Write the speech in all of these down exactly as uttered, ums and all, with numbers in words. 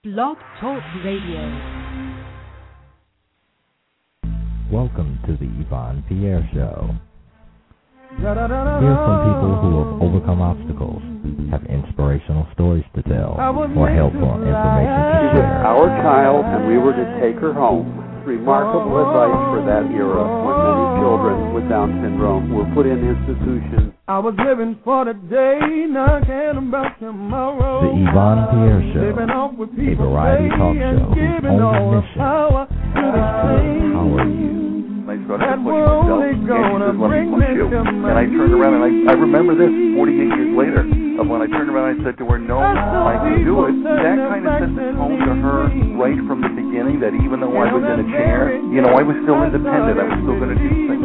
Blog Talk Radio. Welcome to the Yvonne Pierre Show. Hear from people who have overcome obstacles, have inspirational stories to tell, or helpful information to She was share. our child, and we were to take her home. Remarkable advice for that era when many children with Down syndrome were put in institutions. I was living for the day, not caring about tomorrow. The Yvonne Pierre Show, Living off with a people variety say talk and show whose giving only all the mission power to the is to same. empower you. I started That to push we're myself, only and she gonna says, let me bring push me you. to And my I turned around, and I, I knees. remember this forty-eight years later, of when I turned around and I said to her, no, I can do it. That kind of set the tone to her right from the beginning, that even though I was in a chair, you know, I was still independent. I was still going to do things.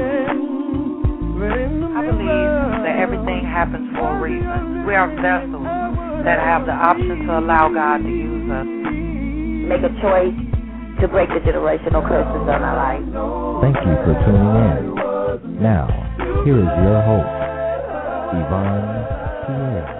I believe that everything happens for a reason. We are vessels that have the option to allow God to use us. Make a choice to break the generational curses on our life. Thank you for tuning in. Now, here is your host, Yvonne Pierre.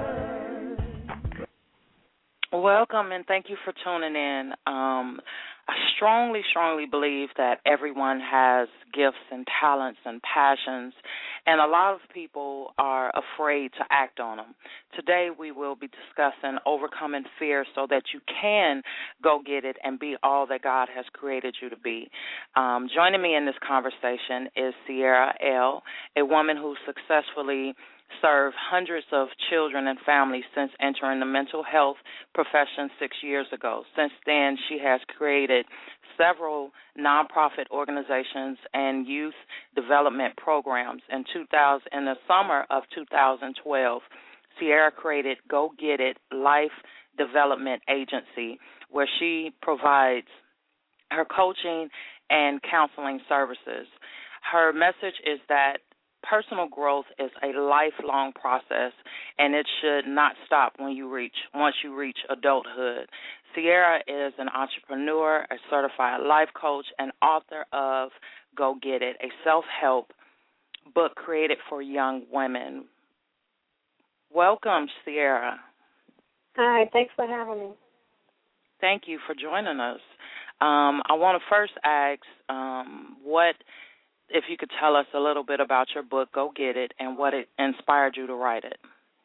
Welcome and thank you for tuning in. Um, I strongly, strongly believe that everyone has gifts and talents and passions, and a lot of people are afraid to act on them. Today we will be discussing overcoming fear so that you can go get it and be all that God has created you to be. Um, joining me in this conversation is Sierra L., a woman who successfully served hundreds of children and families since entering the mental health profession six years ago. Since then, she has created several nonprofit organizations and youth development programs. In two thousand, in the summer of two thousand twelve, Sierra created Go Get It Life Development Agency, where she provides her coaching and counseling services. Her message is that personal growth is a lifelong process, and it should not stop when you reach once you reach adulthood. Sierra is an entrepreneur, a certified life coach, and author of Go Get It, a self-help book created for young women. Welcome, Sierra. Hi, thanks for having me. Thank you for joining us. Um, I want to first ask um, what if you could tell us a little bit about your book, Go Get It, and what it inspired you to write it.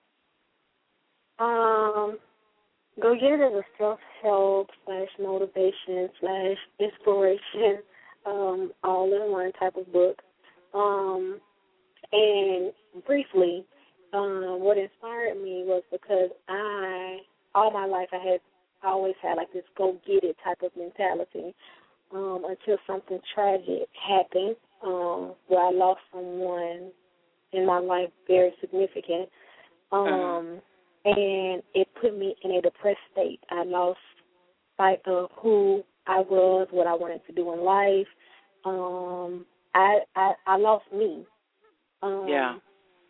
Um, Go Get It is a self-help slash motivation slash inspiration, um, all in one type of book. Um, and briefly, um, what inspired me was because I, all my life, I had always had like this go get it type of mentality um, until something tragic happened. Um, where I lost someone in my life very significant, um, and it put me in a depressed state. I lost sight of who I was, what I wanted to do in life. Um, I, I I lost me. Um, yeah.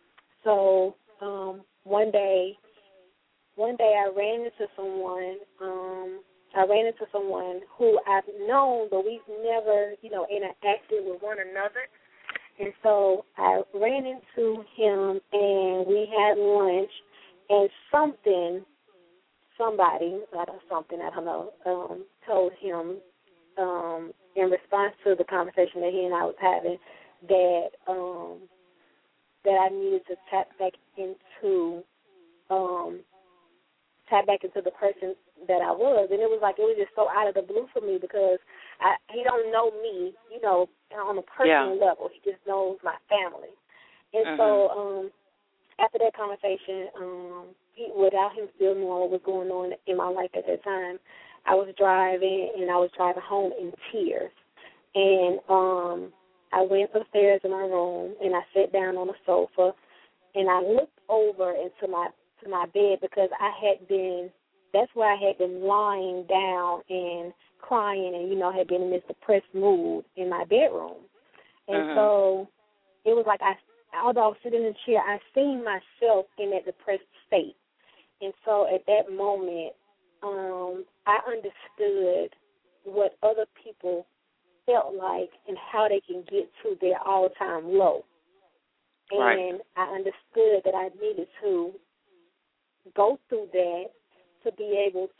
So um, one day, one day I ran into someone. Um, I ran into someone who I've known, but we've never, you know, interacted with one another. And so I ran into him, and we had lunch, and something, somebody, I don't something, I don't know, um, told him um, in response to the conversation that he and I was having that um, that I needed to tap back into um, tap back into the person that I was, and it was like it was just so out of the blue for me because I, he don't know me, you know, on a personal yeah. level. He just knows my family, and mm-hmm. so um, after that conversation, um, he, without him still knowing what was going on in my life at that time, I was driving and I was driving home in tears, and um, I went upstairs in my room and I sat down on the sofa and I looked over into my to my bed because I had been, that's where I had been lying down and crying and, you know, had been in this depressed mood in my bedroom. And uh-huh. so it was like I, although I was sitting in the chair, I seen myself in that depressed state. And so at that moment, um, I understood what other people felt like and how they can get to their all-time low. And right. I understood that I needed to go through that to be able to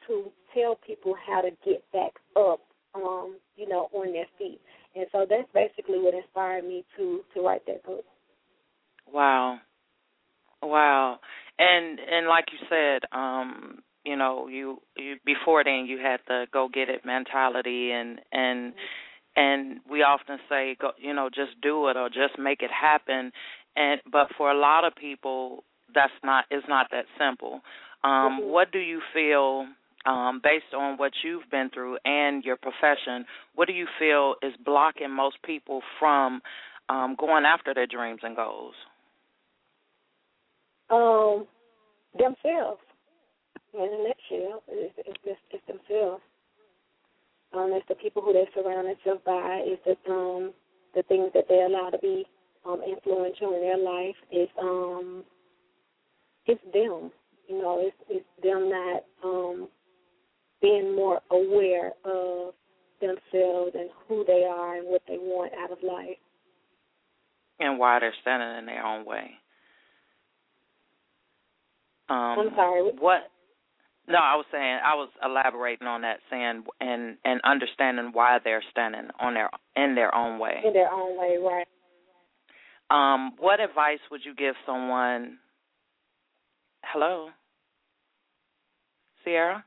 tell people how to get back up, um, you know, on their feet. And so that's basically what inspired me to, to write that book. Wow. Wow. And and like you said, um, you know, you, you before then you had the go get it mentality, and and mm-hmm. and we often say, go, you know, just do it or just make it happen. And but for a lot of people, that's not it's not that simple. Um, mm-hmm. What do you feel, um, based on what you've been through and your profession, what do you feel is blocking most people from um, going after their dreams and goals? Um, themselves. In a nutshell, it's, it's just it's themselves. Um, it's the people who they surround themselves by. It's the um the things that they allow to be um influential in their life. It's um it's them. You know, it's it's them not um being more aware of themselves and who they are and what they want out of life. And why they're standing in their own way. Um, I'm sorry. What? No, I was saying I was elaborating on that, saying and and understanding why they're standing on their in their own way. In their own way, right. Um, what advice would you give someone? Hello, Sierra?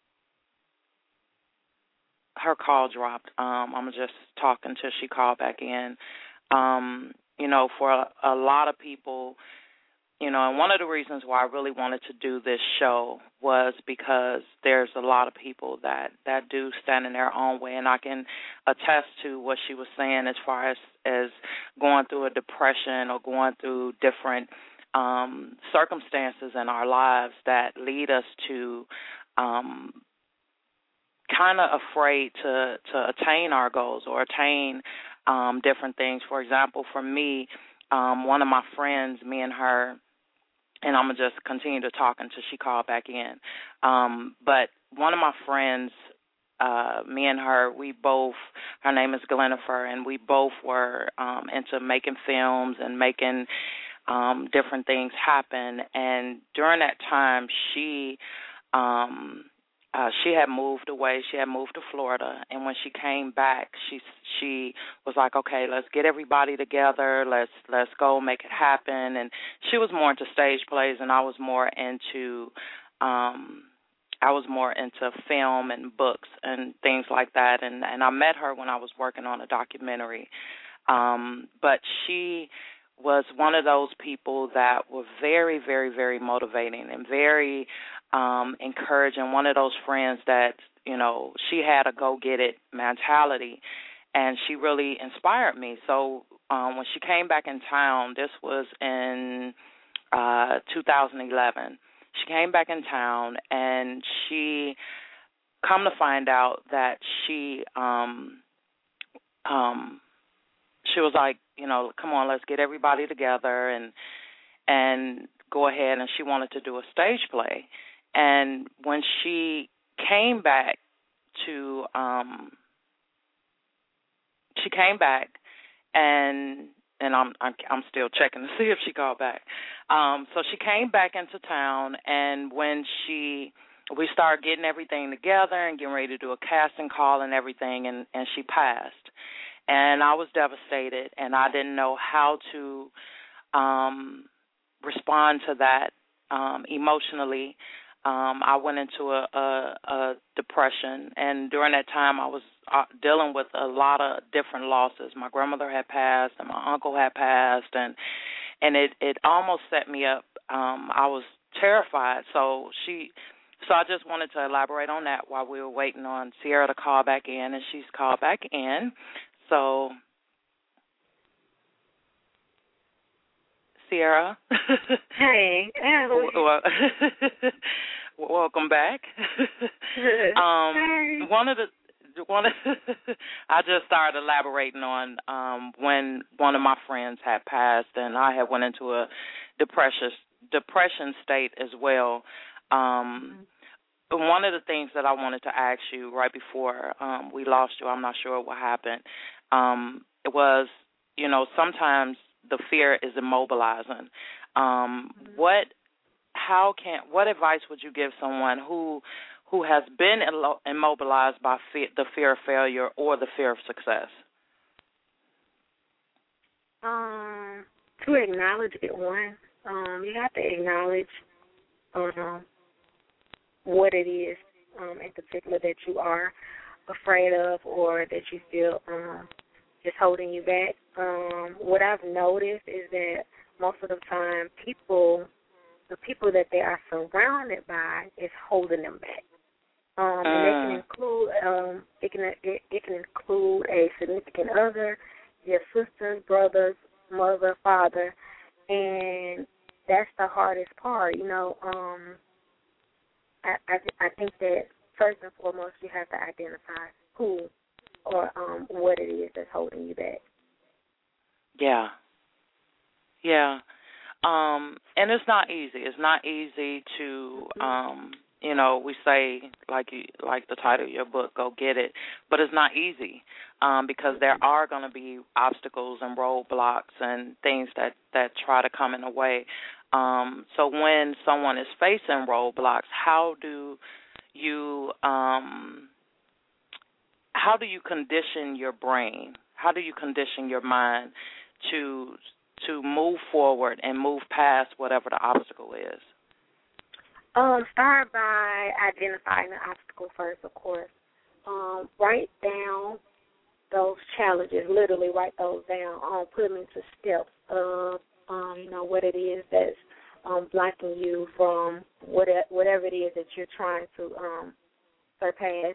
Her call dropped. Um, I'm just talking till she called back in. Um, you know, for a, a lot of people, you know, and one of the reasons why I really wanted to do this show was because there's a lot of people that, that do stand in their own way, and I can attest to what she was saying as far as, as going through a depression or going through different um, circumstances in our lives that lead us to um, kind of afraid to, to attain our goals or attain um, different things. For example, for me, um, one of my friends, me and her, and I'm going to just continue to talk until she called back in. Um, but one of my friends, uh, me and her, we both, her name is Glenifer, and we both were um, into making films and making um, different things happen. And during that time, she um, uh, she had moved away. She had moved to Florida. And when she came back, she she was like, okay, let's get everybody together. Let's let's go make it happen. And she was more into stage plays, and I was more into um, I was more into film and books and things like that. And, and I met her when I was working on a documentary. Um, but she was one of those people that were very, very, very motivating and very um, encouraging, one of those friends that, you know, she had a go-get-it mentality, and she really inspired me. So um, when she came back in town, this was in uh, two thousand eleven, she came back in town, and she, come to find out that she, um, um, she was like, you know, come on, let's get everybody together and and go ahead, and she wanted to do a stage play. And when she came back to, um, she came back, and and I'm I'm, I'm still checking to see if she called back. Um, so she came back into town, and when she, we started getting everything together and getting ready to do a casting call and everything, and, and she passed. And I was devastated, and I didn't know how to um, respond to that um, emotionally. Um, I went into a, a, a depression, and during that time I was uh, dealing with a lot of different losses. My grandmother had passed, and my uncle had passed, and and it, it almost set me up. Um, I was terrified, so she... So I just wanted to elaborate on that while we were waiting on Sierra to call back in, and she's called back in. So, Sierra. Hey. Well, welcome back. um, Hi. one of the one of I just started elaborating on um, when one of my friends had passed, and I had went into a depression depression state as well. Um, one of the things that I wanted to ask you right before um, we lost you, I'm not sure what happened, um, it was, you know, sometimes the fear is immobilizing. Um, mm-hmm. What, how can, what advice would you give someone who who has been immobilized by fear, the fear of failure or the fear of success? Um, to acknowledge it, one, um, you have to acknowledge um, what it is um, in particular that you are afraid of or that you feel um, is holding you back. Um, what I've noticed is that most of the time people, the people that they are surrounded by is holding them back. Um, and it can include um, it can it, it can include a significant other, your sisters, brothers, mother, father, and that's the hardest part. You know, um, I I, I think that first and foremost you have to identify who or um, what it is that's holding you back. Yeah, yeah, um, and it's not easy. It's not easy to. Um, You know, we say, like you, like the title of your book, go get it, but it's not easy um, because there are going to be obstacles and roadblocks and things that, that try to come in the way. Um, so when someone is facing roadblocks, how do you um, how do you condition your brain? How do you condition your mind to to move forward and move past whatever the obstacle is? Um, start by identifying the obstacle first, of course. Um, write down those challenges, literally write those down, um, put them into steps of, um, you know, what it is that's um, blocking you from whatever, whatever it is that you're trying to um, surpass,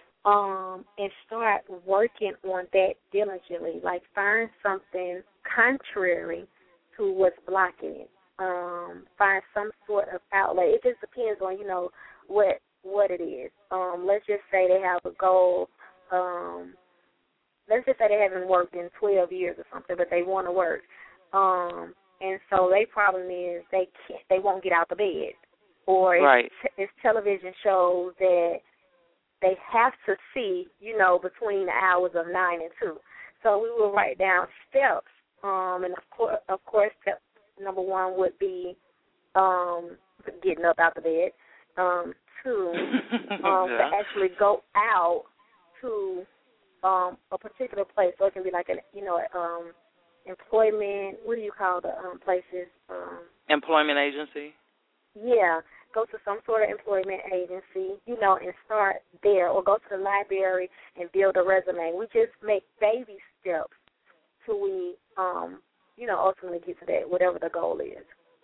um, and start working on that diligently, like find something contrary to what's blocking it. Um, find some sort of outlet. It just depends on, you know, what what it is. Um, let's just say they have a goal. Um, let's just say they haven't worked in twelve years or something, but they want to work. Um, and so their problem is they can't, they won't get out the bed. Or it's, right. it's television shows that they have to see, you know, between the hours of nine and two. So we will write down steps. Um, and of course, of course, step number one would be um, getting up out the bed. Um, two, um, yeah. to actually go out to um, a particular place. So it can be like an, you know, um, employment. What do you call the um, places? Um, employment agency. Yeah, go to some sort of employment agency, you know, and start there, or go to the library and build a resume. We just make baby steps till we, um, you know, ultimately get to that, whatever the goal is.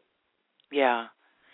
Yeah.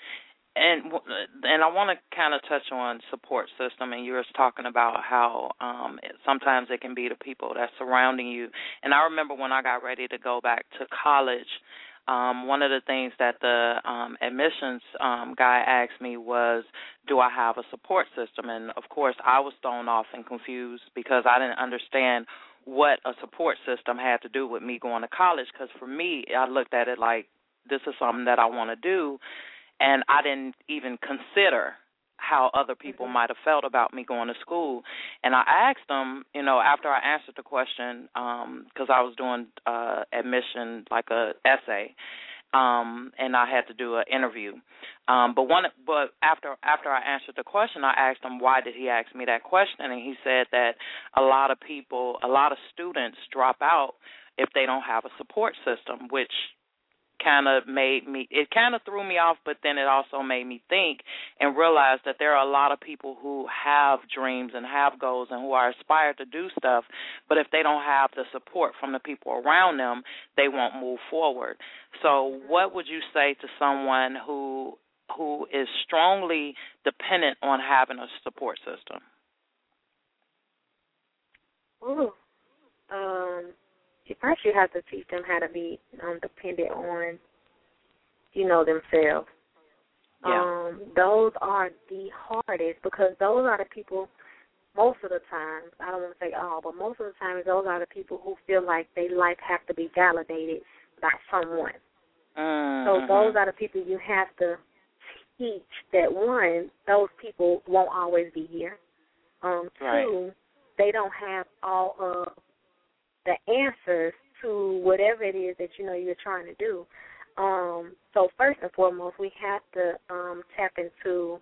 And and I want to kind of touch on support system, and you were talking about how um, it, sometimes it can be the people that's surrounding you. And I remember when I got ready to go back to college, um, one of the things that the um, admissions um, guy asked me was, do I have a support system? And, of course, I was thrown off and confused because I didn't understand what a support system had to do with me going to college, because for me, I looked at it like this is something that I want to do, and I didn't even consider how other people mm-hmm. might have felt about me going to school. And I asked them, you know, after I answered the question, because um, I was doing uh, admission, like a essay, um, and I had to do an interview. Um, but one, but after after I answered the question, I asked him why did he ask me that question, and he said that a lot of people, a lot of students drop out if they don't have a support system, which kind of made me, it kind of threw me off, but then it also made me think and realize that there are a lot of people who have dreams and have goals and who are aspired to do stuff, but if they don't have the support from the people around them, they won't move forward. So what would you say to someone who who is strongly dependent on having a support system? Ooh. Um, first you have to teach them how to be um, dependent on, you know, themselves. Yeah. Um, those are the hardest, because those are the people, most of the time, I don't want to say all, but most of the time those are the people who feel like their life have to be validated by someone. Mm-hmm. So those are the people you have to teach that, one, those people won't always be here. Um, right. Two, they don't have all of the answers to whatever it is that, you know, you're trying to do. Um, so first and foremost, we have to um, tap into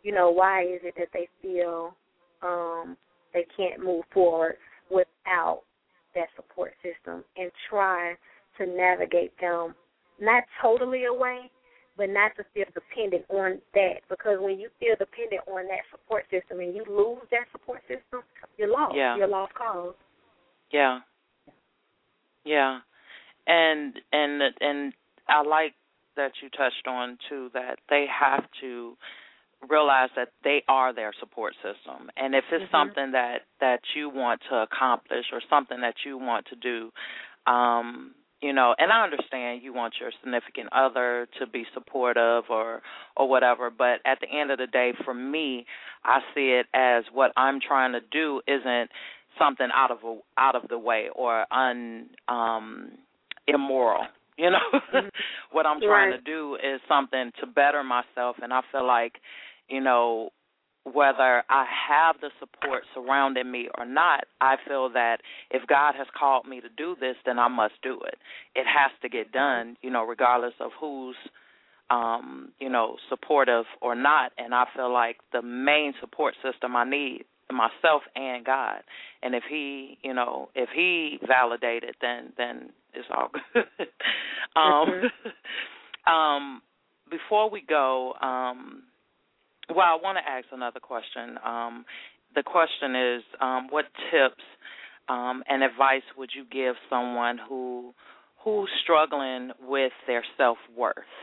you know, why is it that they feel um, they can't move forward without that support system, and try to navigate them, not totally away, but not to feel dependent on that. Because when you feel dependent on that support system and you lose that support system, you're lost. Yeah. You're lost cause. Yeah. Yeah. And and and I like that you touched on too that they have to realize that they are their support system. And if it's mm-hmm. something that, that you want to accomplish or something that you want to do, um, you know, and I understand you want your significant other to be supportive or, or whatever, but at the end of the day, for me, I see it as what I'm trying to do isn't something out of a, out of the way or un um, immoral. You know, mm-hmm. what I'm trying right. to do is something to better myself, and I feel like, you know, whether I have the support surrounding me or not, I feel that if God has called me to do this, then I must do it. It has to get done, you know, regardless of who's, um, you know, supportive or not. And I feel like the main support system I need is myself and God. And if He, you know, if He validated, then then it's all good. um, mm-hmm. um, before we go. Um, Well, I want to ask another question. Um, the question is, um, what tips um, and advice would you give someone who who's struggling with their self-worth?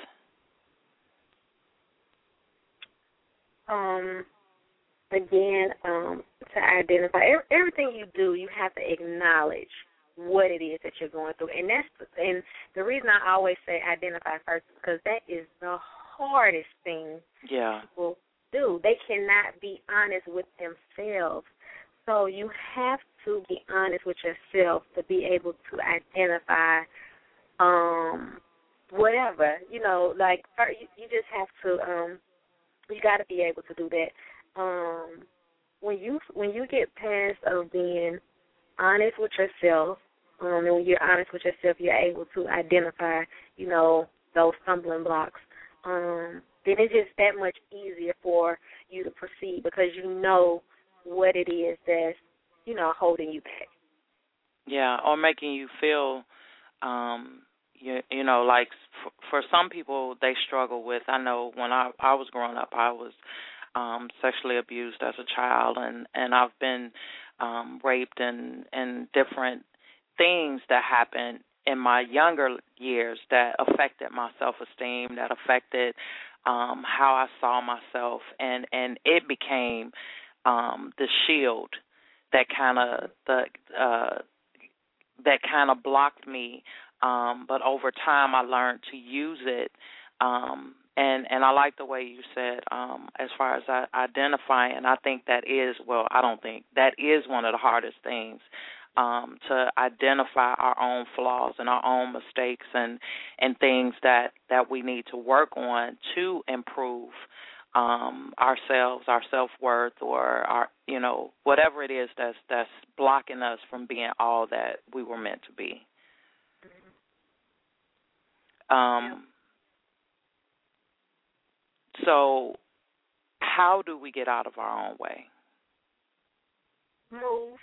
Um, again, um, to identify everything you do, you have to acknowledge what it is that you're going through, and that's and the reason I always say identify first is because that is the hardest thing. Yeah. People do. They cannot be honest with themselves. So you have to be honest with yourself to be able to identify um, whatever. You know, like you, you just have to. Um, you got to be able to do that. Um, when you when you get past of being honest with yourself, um, and when you're honest with yourself, you're able to identify, you know, those stumbling blocks. Um, then it's just that much easier for you to proceed because you know what it is that's, you know, holding you back. Yeah, or making you feel, um, you, you know, like for, for some people they struggle with, I know when I, I was growing up, I was um, sexually abused as a child, and, and I've been um, raped and, and different things that happened in my younger years that affected my self-esteem, that affected um, how I saw myself, and, and it became um, the shield that kind of the uh, that kind of blocked me. Um, but over time, I learned to use it, um, and and I like the way you said um, as far as I, identifying. I think that is well, I don't think that is one of the hardest things. Um, to identify our own flaws and our own mistakes and, and things that, that we need to work on to improve um, ourselves, our self-worth, or our, you know, whatever it is that's that's blocking us from being all that we were meant to be. Um, so how do we get out of our own way? Move.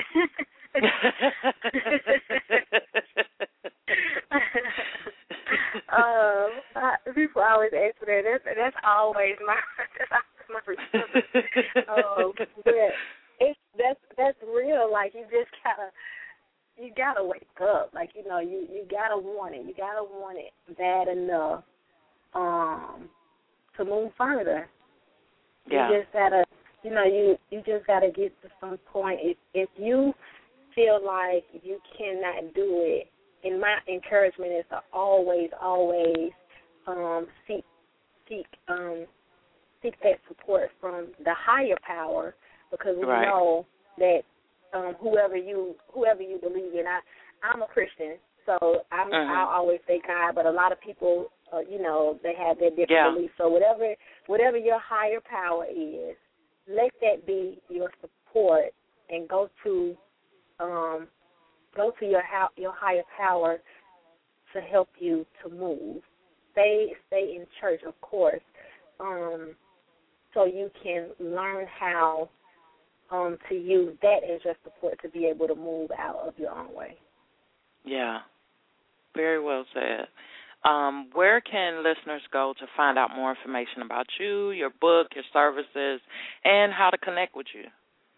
um, I, people always ask for that. That's that's always my that's always my response. um, but it's that's that's real. Like you just gotta you gotta wake up. Like you know you you gotta want it. You gotta want it bad enough um to move further. Yeah. You just gotta. You know, you, you just got to get to some point. If, if you feel like you cannot do it, and my encouragement is to always, always um, seek seek um, seek that support from the higher power, because we right. know that um, whoever you whoever you believe in. I I'm a Christian, so I'm uh-huh. I always say God, but a lot of people, uh, you know, they have their different yeah. beliefs. So whatever whatever your higher power is, let that be your support, and go to um, go to your your higher power to help you to move. Stay stay in church, of course, um, so you can learn how um, to use that as your support to be able to move out of your own way. Yeah, very well said. Um, where can listeners go to find out more information about you, your book, your services, and how to connect with you?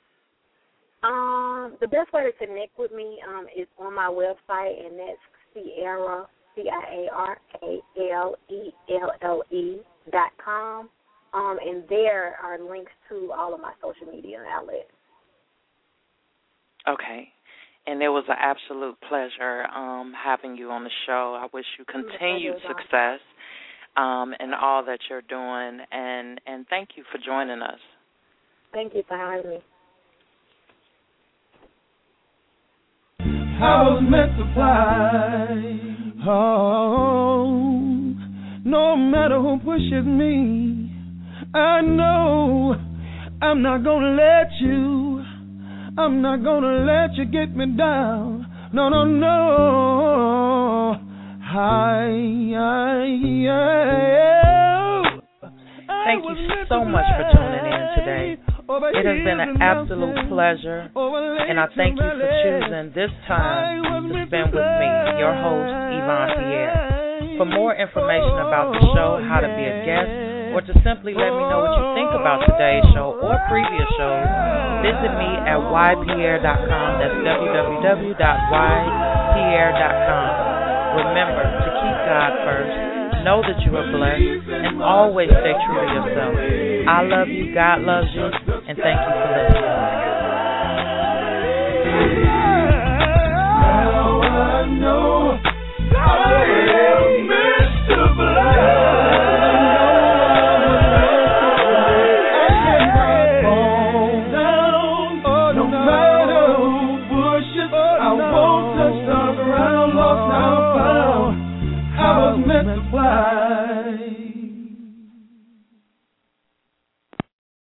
Um, the best way to connect with me um, is on my website, and that's Ciara, C I A R A L E L L E dot com. Um, and there are links to all of my social media outlets. Okay. And it was an absolute pleasure um, having you on the show. I wish you continued success um, in all that you're doing, and, and thank you for joining us. Thank you for having me. I was meant to fly. Oh, no matter who pushes me, I know I'm not gonna let you. I'm not gonna let you get me down. No, no, no. Hi, hi, hi. Thank you so much for tuning in today. It has been an absolute pleasure, and I thank you for choosing this time to spend with me, your host, Yvonne Pierre. For more information about the show, how to be a guest, or to simply let me know what you think about today's show or previous shows, visit me at y pierre dot com. That's w w w dot y pierre dot com. Remember to keep God first, know that you are blessed, and always stay true to yourself. I love you, God loves you, and thank you for listening.